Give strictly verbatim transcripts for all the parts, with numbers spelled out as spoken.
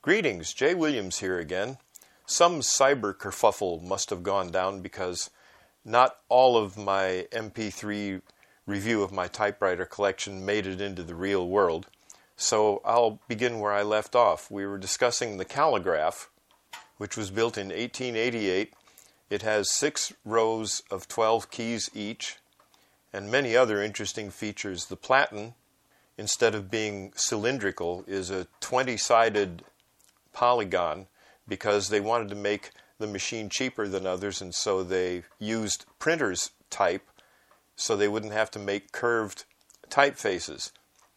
Greetings, Jay Williams here again. Some cyber kerfuffle must have gone down because not all of my M P three review of my typewriter collection made it into the real world. So I'll begin where I left off. We were discussing the Calligraph, which was built in eighteen eighty-eight. It has six rows of twelve keys each, and many other interesting features. The Platen, instead of being cylindrical, is a twenty-sided polygon because they wanted to make the machine cheaper than others, and so they used printer's type so they wouldn't have to make curved typefaces.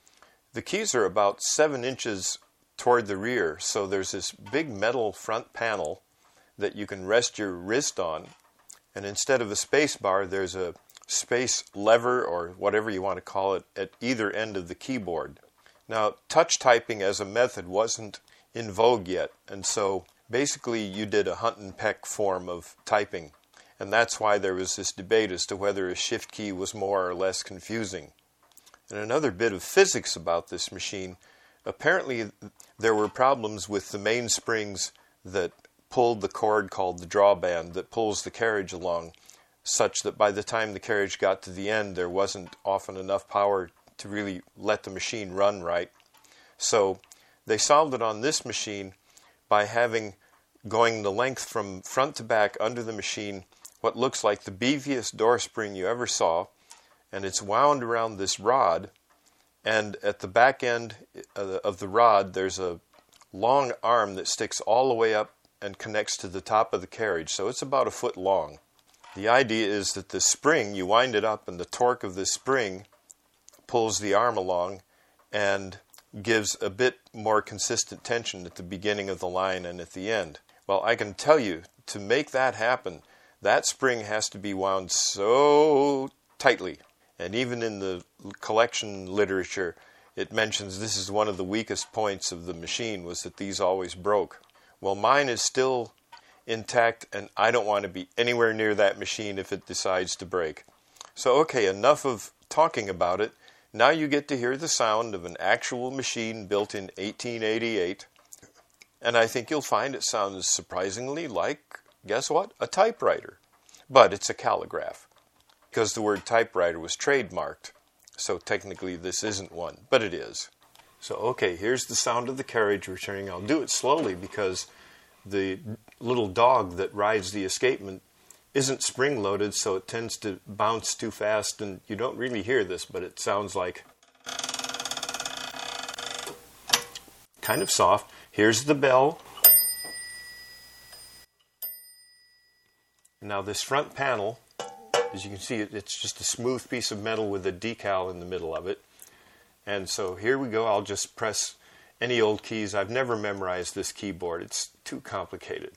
The keys are about seven inches toward the rear, so there's this big metal front panel that you can rest your wrist on, and instead of a space bar, there's a space lever, or whatever you want to call it, at either end of the keyboard. Now, touch typing as a method wasn't in vogue yet, and so basically you did a hunt and peck form of typing, and that's why there was this debate as to whether a shift key was more or less confusing. And another bit of physics about this machine, apparently there were problems with the mainsprings that pulled the cord called the drawband that pulls the carriage along, such that by the time the carriage got to the end there wasn't often enough power to really let the machine run right. So they solved it on this machine by having, going the length from front to back under the machine, what looks like the beefiest door spring you ever saw, and it's wound around this rod, and at the back end of the rod there's a long arm that sticks all the way up and connects to the top of the carriage, so it's about a foot long. The idea is that the spring, you wind it up and the torque of the spring pulls the arm along and gives a bit more consistent tension at the beginning of the line and at the end. Well, I can tell you, to make that happen, that spring has to be wound so tightly. And even in the collection literature, it mentions this is one of the weakest points of the machine, was that these always broke. Well, mine is still intact, and I don't want to be anywhere near that machine if it decides to break. So, okay, enough of talking about it. Now you get to hear the sound of an actual machine built in eighteen eighty-eight, and I think you'll find it sounds surprisingly like, guess what, a typewriter. But it's a Calligraph, because the word typewriter was trademarked, so technically this isn't one, but it is. So, okay, here's the sound of the carriage returning. I'll do it slowly because the little dog that rides the escapement isn't spring-loaded, so it tends to bounce too fast, and you don't really hear this, but it sounds like kind of soft. Here's the bell. Now this front panel, as you can see, it's just a smooth piece of metal with a decal in the middle of it. And so here we go. I'll just press any old keys. I've never memorized this keyboard. It's too complicated.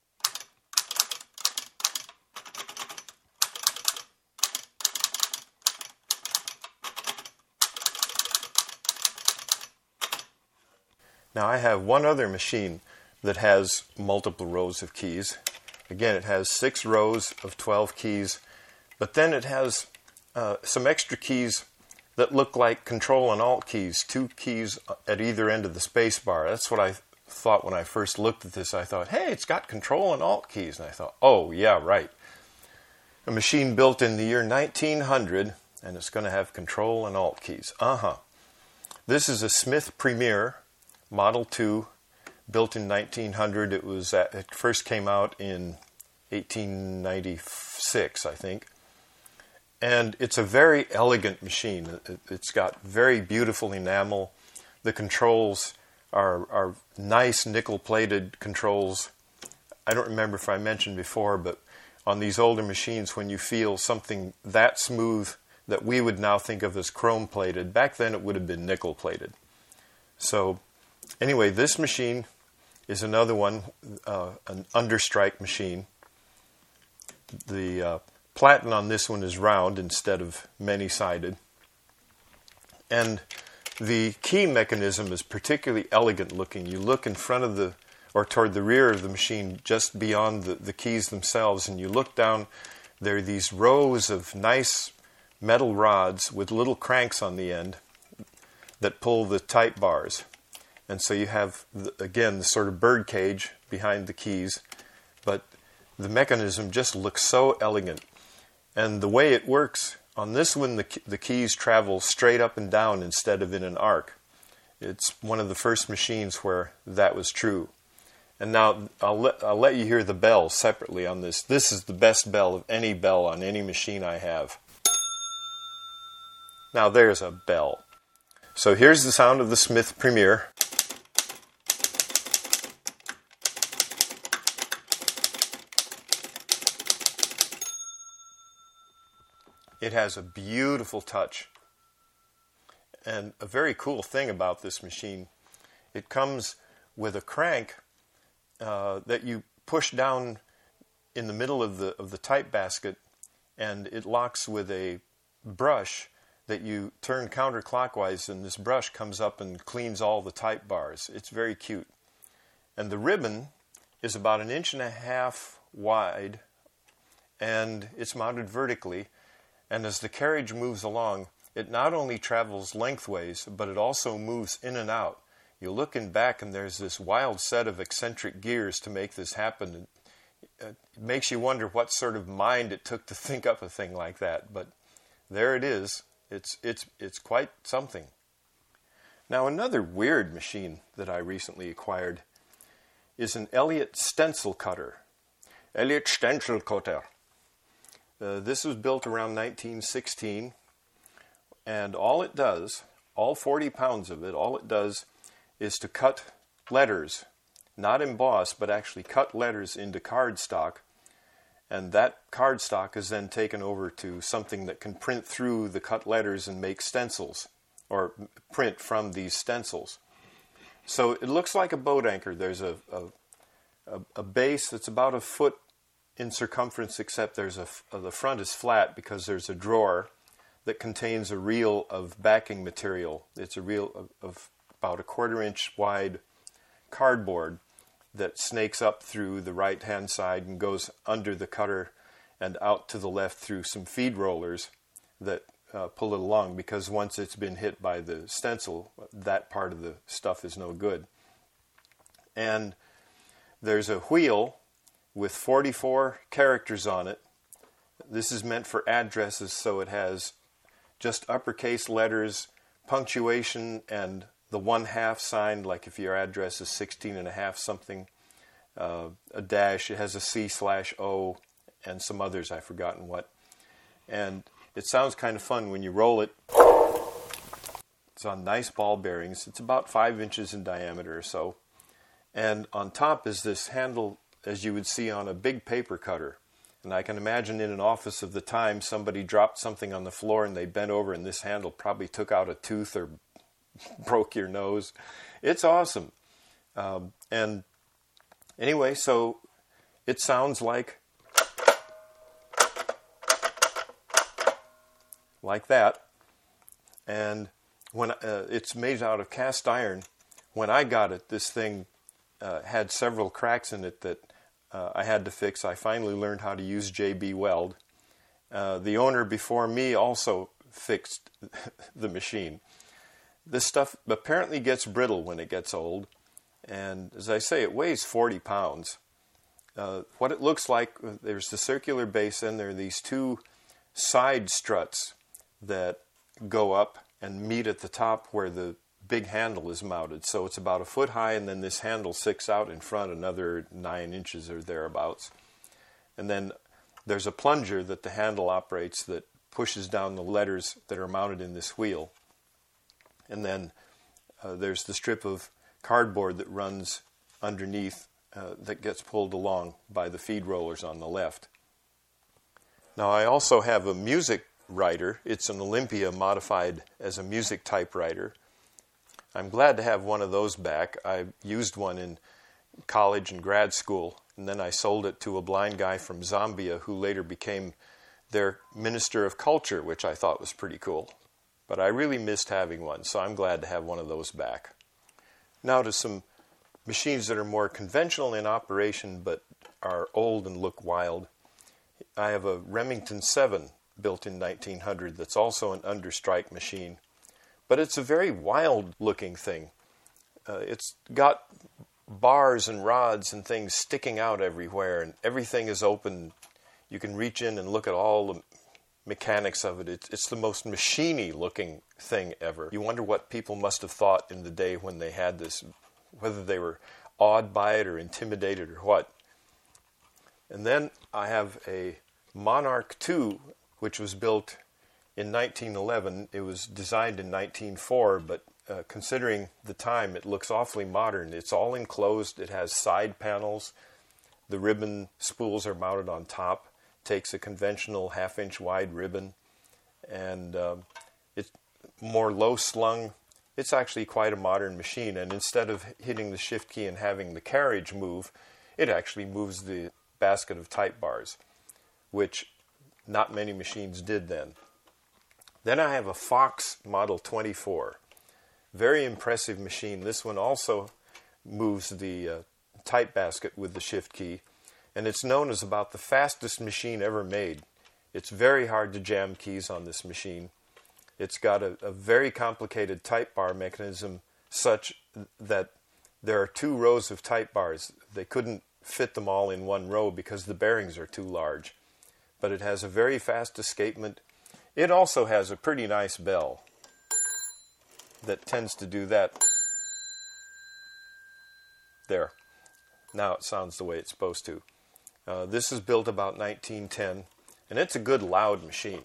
Now I have one other machine that has multiple rows of keys. Again, it has six rows of twelve keys, but then it has uh, some extra keys that look like Control and Alt keys, two keys at either end of the space bar. That's what I thought when I first looked at this. I thought, hey, it's got Control and Alt keys. And I thought, oh, yeah, right. A machine built in the year nineteen hundred, and it's going to have Control and Alt keys. Uh-huh. This is a Smith Premier Model two, built in nineteen hundred. It was at, it first came out in eighteen ninety-six, I think. And it's a very elegant machine. It's got very beautiful enamel. The controls are, are nice nickel-plated controls. I don't remember if I mentioned before, but on these older machines, when you feel something that smooth that we would now think of as chrome-plated, back then it would have been nickel-plated. So anyway, this machine is another one, uh, an understrike machine. The uh, Platen on this one is round instead of many-sided. And the key mechanism is particularly elegant looking. You look in front of the, or toward the rear of the machine, just beyond the, the keys themselves, and you look down, there are these rows of nice metal rods with little cranks on the end that pull the type bars. And so you have, the, again, the sort of bird cage behind the keys, but the mechanism just looks so elegant. And the way it works, on this one, the, the keys travel straight up and down instead of in an arc. It's one of the first machines where that was true. And now I'll let, I'll let you hear the bell separately on this. This is the best bell of any bell on any machine I have. Now there's a bell. So here's the sound of the Smith Premier. It has a beautiful touch. And a very cool thing about this machine, it comes with a crank uh, that you push down in the middle of the of the type basket, and it locks with a brush that you turn counterclockwise, and this brush comes up and cleans all the type bars. It's very cute. And the ribbon is about an inch and a half wide, and it's mounted vertically. And as the carriage moves along, it not only travels lengthways, but it also moves in and out. You're looking back and there's this wild set of eccentric gears to make this happen. It makes you wonder what sort of mind it took to think up a thing like that. But there it is. It's, it's, it's quite something. Now another weird machine that I recently acquired is an Elliott stencil cutter. Elliott stencil cutter. Uh, this was built around nineteen sixteen, and all it does, all forty pounds of it, all it does is to cut letters, not emboss, but actually cut letters into cardstock, and that cardstock is then taken over to something that can print through the cut letters and make stencils, or print from these stencils. So it looks like a boat anchor. There's a, a, a base that's about a foot in circumference, except there's a, uh, the front is flat because there's a drawer that contains a reel of backing material. It's a reel of, of about a quarter inch wide cardboard that snakes up through the right hand side and goes under the cutter and out to the left through some feed rollers that uh, pull it along, because once it's been hit by the stencil, that part of the stuff is no good. And there's a wheel with forty-four characters on it. This is meant for addresses, so it has just uppercase letters, punctuation, and the one-half sign, like if your address is sixteen and a half something, uh, a dash. It has a C slash O, and some others, I've forgotten what. And it sounds kind of fun when you roll it. It's on nice ball bearings. It's about five inches in diameter or so. And on top is this handle, as you would see on a big paper cutter. And I can imagine in an office of the time, somebody dropped something on the floor and they bent over and this handle probably took out a tooth or broke your nose. It's awesome. Um, and anyway, so it sounds like like that. And when uh, it's made out of cast iron, when I got it, this thing uh, had several cracks in it that Uh, I had to fix. I finally learned how to use J B Weld. Uh, the owner before me also fixed the machine. This stuff apparently gets brittle when it gets old, and as I say, it weighs forty pounds. Uh, what it looks like, there's the circular base, and there are these two side struts that go up and meet at the top where the big handle is mounted. So it's about a foot high, and then this handle sticks out in front another nine inches or thereabouts. And then there's a plunger that the handle operates that pushes down the letters that are mounted in this wheel. And then uh, there's the strip of cardboard that runs underneath uh, that gets pulled along by the feed rollers on the left. Now I also have a music writer. It's an Olympia modified as a music typewriter. I'm glad to have one of those back. I used one in college and grad school, and then I sold it to a blind guy from Zambia who later became their minister of culture, which I thought was pretty cool. But I really missed having one, so I'm glad to have one of those back. Now to some machines that are more conventional in operation but are old and look wild. I have a Remington seven built in nineteen hundred that's also an understrike machine. But it's a very wild-looking thing. Uh, it's got bars and rods and things sticking out everywhere, and everything is open. You can reach in and look at all the mechanics of it. It's, it's the most machiny looking thing ever. You wonder what people must have thought in the day when they had this, whether they were awed by it or intimidated or what. And then I have a Monarch two, which was built in nineteen eleven. It was designed in nineteen oh four, but uh, considering the time, it looks awfully modern. It's all enclosed. It has side panels. The ribbon spools are mounted on top. Takes a conventional half-inch wide ribbon, and um, it's more low-slung. It's actually quite a modern machine, and instead of hitting the shift key and having the carriage move, it actually moves the basket of type bars, which not many machines did then. Then I have a Fox Model twenty-four. Very impressive machine. This one also moves the uh, type basket with the shift key, and it's known as about the fastest machine ever made. It's very hard to jam keys on this machine. It's got a, a very complicated type bar mechanism such that there are two rows of type bars. They couldn't fit them all in one row because the bearings are too large. But it has a very fast escapement. It also has a pretty nice bell that tends to do that. There. Now it sounds the way it's supposed to. Uh, this is built about nineteen ten, and it's a good loud machine.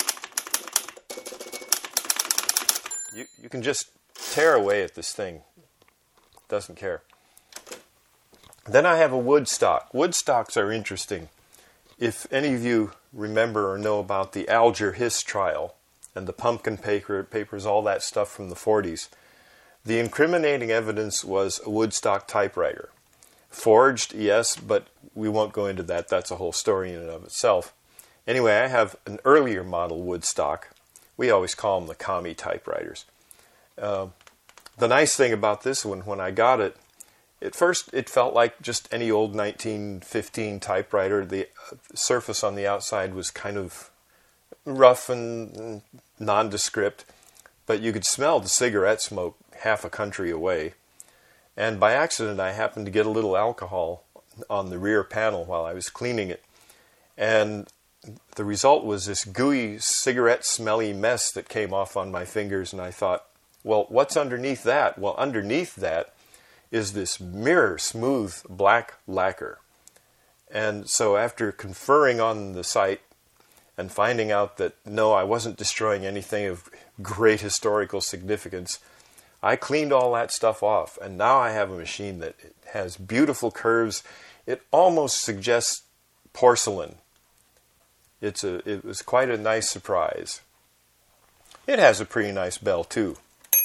You, you can just tear away at this thing. Doesn't care. Then I have a Woodstock. Woodstocks are interesting. If any of you remember or know about the Alger Hiss trial and the pumpkin paper, papers, all that stuff from the forties, the incriminating evidence was a Woodstock typewriter. Forged, yes, but we won't go into that. That's a whole story in and of itself. Anyway, I have an earlier model Woodstock. We always call them the commie typewriters. Uh, the nice thing about this one, when I got it, at first it felt like just any old nineteen fifteen typewriter. The surface on the outside was kind of rough and nondescript, but you could smell the cigarette smoke half a country away. And by accident, I happened to get a little alcohol on the rear panel while I was cleaning it. And the result was this gooey, cigarette-smelly mess that came off on my fingers. And I thought, well, what's underneath that? Well, underneath that is this mirror-smooth black lacquer. And so after conferring on the site and finding out that, no, I wasn't destroying anything of great historical significance, I cleaned all that stuff off, and now I have a machine that has beautiful curves. It almost suggests porcelain. It's a, it was quite a nice surprise. It has a pretty nice bell, too.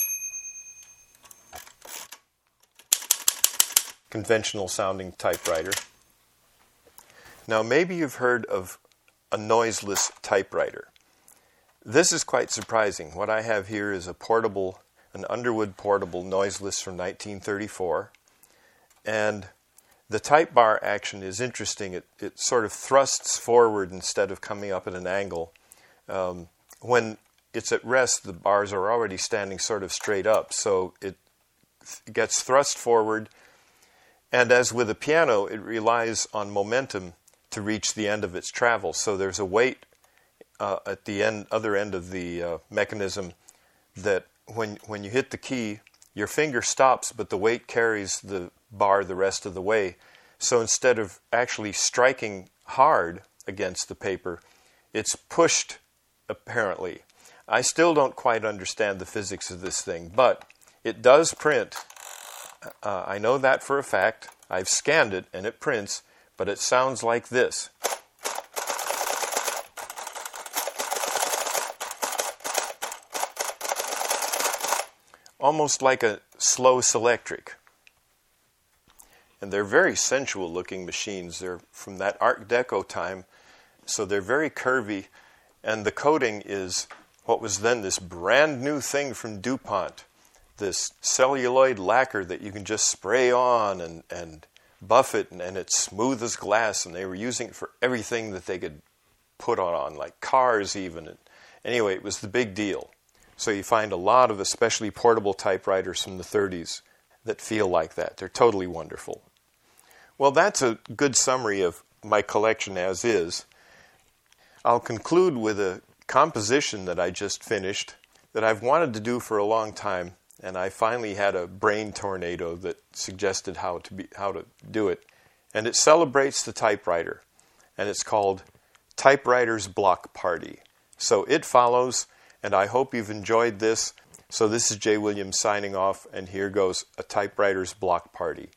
Conventional sounding typewriter. Now, maybe you've heard of a noiseless typewriter. This is quite surprising. What I have here is a portable an Underwood portable noiseless from nineteen thirty-four, and the type bar action is interesting. It, it sort of thrusts forward instead of coming up at an angle. Um, when it's at rest, the bars are already standing sort of straight up, so it th- gets thrust forward, and as with a piano, it relies on momentum to reach the end of its travel. So there's a weight uh, at the end, other end of the uh, mechanism that When when you hit the key, your finger stops, but the weight carries the bar the rest of the way. So instead of actually striking hard against the paper, it's pushed, apparently. I still don't quite understand the physics of this thing, but it does print. Uh, I know that for a fact. I've scanned it, and it prints, but it sounds like this. Almost like a slow Selectric. And they're very sensual looking machines. They're from that Art Deco time, so they're very curvy, and the coating is what was then this brand new thing from DuPont, this celluloid lacquer that you can just spray on and, and buff it, and, and it's smooth as glass, and they were using it for everything that they could put on, on like cars even. And anyway, it was the big deal. So you find a lot of especially portable typewriters from the thirties. that feel like that. They're totally wonderful. Well, that's a good summary of my collection as is. I'll conclude with a composition that I just finished that I've wanted to do for a long time, and I finally had a brain tornado that suggested how to be, how to do it. And it celebrates the typewriter, and it's called Typewriter's Block Party. So it follows, and I hope you've enjoyed this. So this is Jay Williams signing off, and here goes a Typewriter's Block Party.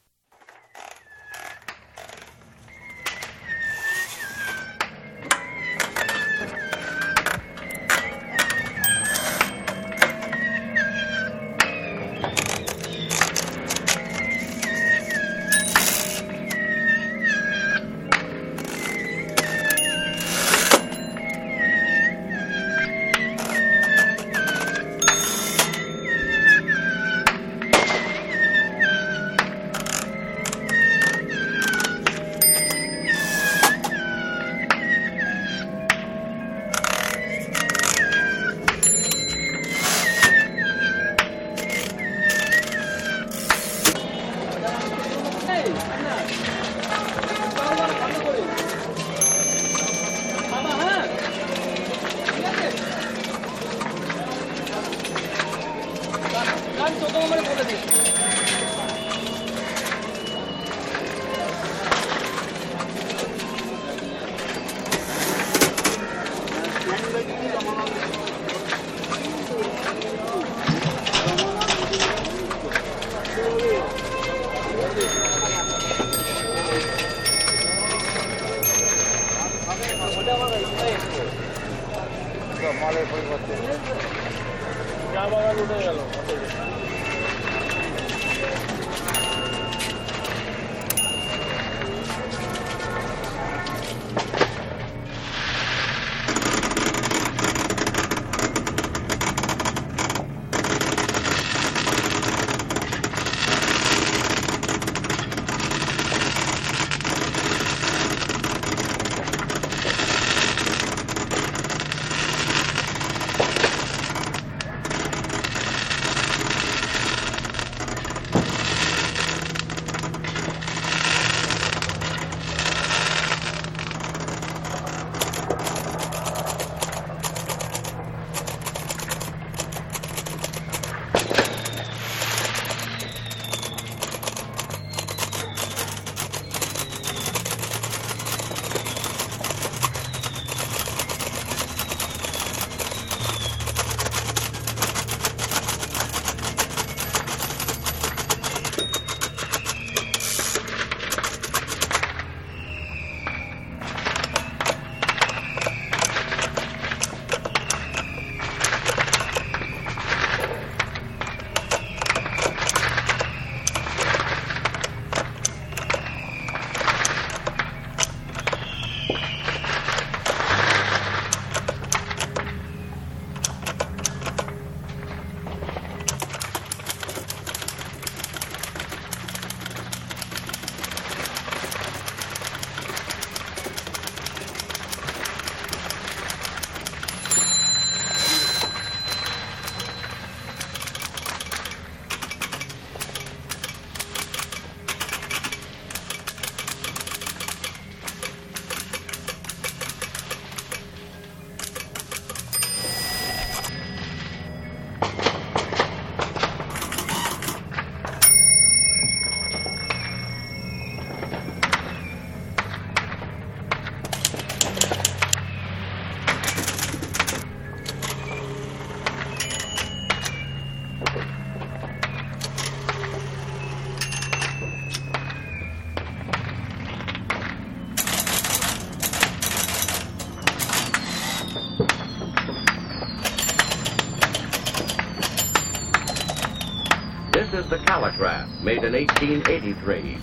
This is the Calligraph, made in eighteen eighty-three.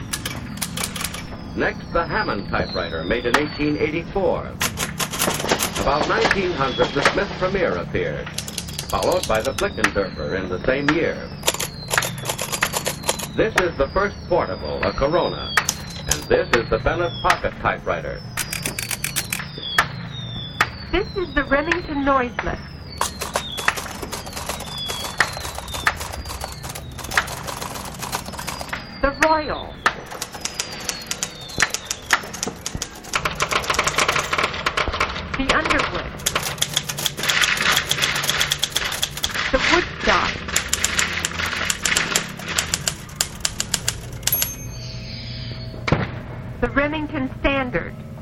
Next, the Hammond typewriter, made in eighteen eighty-four. About nineteen hundred, the Smith Premier appeared, followed by the Blickendorfer in the same year. This is the first portable, a Corona, and this is the Bennett pocket typewriter. This is the Remington Noiseless. The Royal. The Underwood. The Woodstock. The Remington Standard.